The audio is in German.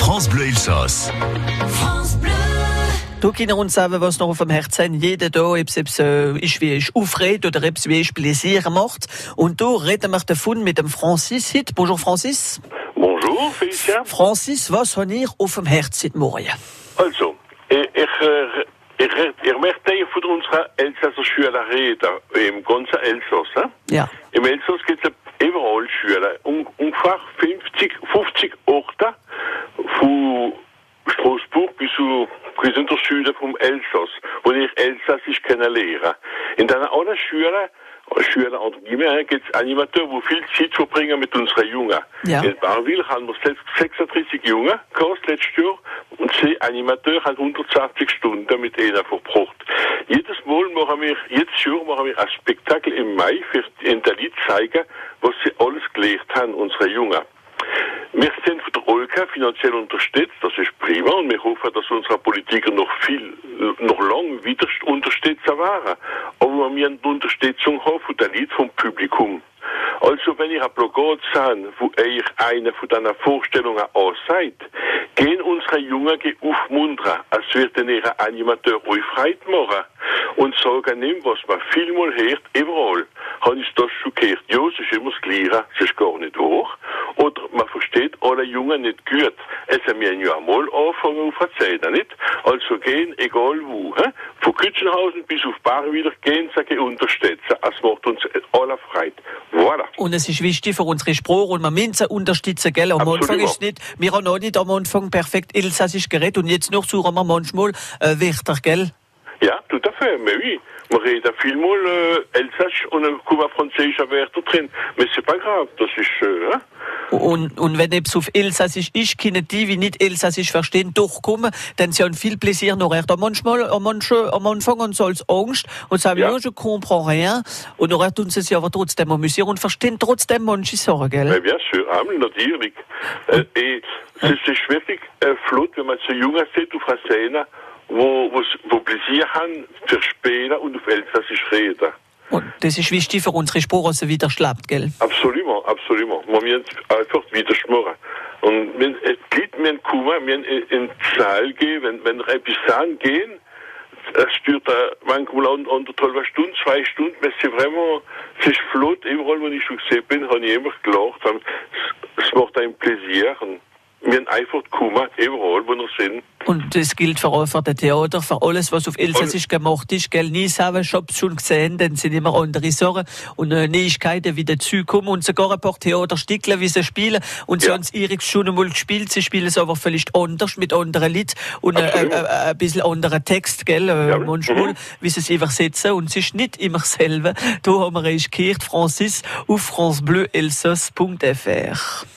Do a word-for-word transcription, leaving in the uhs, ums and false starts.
France Bleu Elsass. France Bleu. Du kannst uns sagen, was noch auf dem Herzen jeden Tag, ob es äh, ist, wie ist aufregt oder ob es wie ist Plaisir macht. Und du reden wir davon mit dem Francis heute. Bonjour Francis. Bonjour Félicien. Francis, was habt ihr auf dem Herzen morgen? Also, ich, ich, ich, ich möchte von unserer Elsasser Schüler reden, im ganzen Elsass. He? Ja. Im Elsass gibt es überall Schüler, um, ungefähr fünfzig, fünfzig Orte, von Straßburg bis zu bis in der Süden vom Elsass, wo ich Elsassisch kennenlernen. In diesen allen Schülern, Schüler und Gimmer, gibt es Animateure, die viel Zeit verbringen mit unseren Jungen. Ja. In Barwil haben wir sechsunddreißig Jungen gehabt letztes Jahr und sie Animateure haben hundertzwanzig Stunden mit ihnen verbracht. Jedes Mal machen wir, jedes Jahr machen wir ein Spektakel im Mai für in der Lied zeigen, was sie alles gelernt haben, unsere Jungen. Wir sind von der Olka finanziell unterstützt, das ist prima, und wir hoffen, dass unsere Politiker noch viel, noch lang wieder unterstützt waren. Aber wir haben die Unterstützung haben von der Lied vom Publikum. Also, wenn ihr ein Plakat seht, wo ihr eine von diesen Vorstellungen ansagt, gehen unsere Jungen aufmuntern, als würden ihre Animateur euch Freude machen und sagen ihm, was man vielmal hört, überall. Habe ich das schon gehört? Ja, es ist immer das Gleiche, es ist gar nicht wahr. Oder man versteht alle Jungen nicht gut. Es haben wir ja einmal angefangen auf erzählen, nicht? Also gehen, egal wo, he? Von Kützenhausen bis auf Barwil, gehen sie unterstützen. Es macht uns alle Freude. Voilà. Und es ist wichtig für unsere Sprache und man muss sie unterstützen, gell? Am Absolut. Anfang ist nicht, wir haben noch nicht am Anfang perfekt Elsassisch geredet und jetzt noch suchen wir manchmal äh, Wörter, gell? Ja, tout à fait, mais oui. Wir reden vielmal äh, Elsass und dann kommen französische Wörter drin. Aber c'est pas grave, das ist äh, hein? Und, und wenn es auf Elsassisch ist, können die, die nicht Elsassisch verstehen, durchkommen, dann sie haben viel Plaisir noch erst. Manchmal, manche, am Anfang haben sie als Angst und sagen, ja, Ja. je comprends rien. Und dann tun sie sich aber trotzdem amüsieren und verstehen trotzdem manche Sachen, gell? Mais bien sûr, ah, natürlich. Äh, et es ist wirklich äh, flott, wenn man so Jungen sieht auf einer Szene, wo, wo, wo Plaisir haben für Spielen und auf Elsassisch reden. Und das ist wichtig für unsere Sprache, dass sie wieder schlappt, gell? Absolument, absolument. Wir müssen einfach wieder schmorren. Und wenn es geht, wir kommen, wir in den Saal gehen, wenn, wenn wir etwas sagen gehen, es stört manchmal anderthalb Stunden, zwei Stunden, weil sie vraiment, es ist flott, überall, wo ich schon gesehen bin, habe ich immer gelacht. Es, es macht ein Plaisir. Und wir müssen einfach kommen, überall, wo wir sind. Und das gilt für, für das Theater, für alles, was auf Elsassisch gemacht ist, gell? Nie sagen, ich hab's schon gesehen, dann sind immer andere Sachen und äh, Neuigkeiten, wie dazukommen und sogar ein paar Theaterstücke, wie sie spielen. Und sie Ja. haben es Erik schon einmal gespielt, sie spielen es aber vielleicht anders, mit anderen Lied und äh, äh, äh, ein bisschen anderer Text, gell? Äh, Ja. manchmal, Mhm. wie sie es übersetzen und es ist nicht immer dasselbe. Da haben wir es gehört, Francis, auf francebleuelsass punkt f r.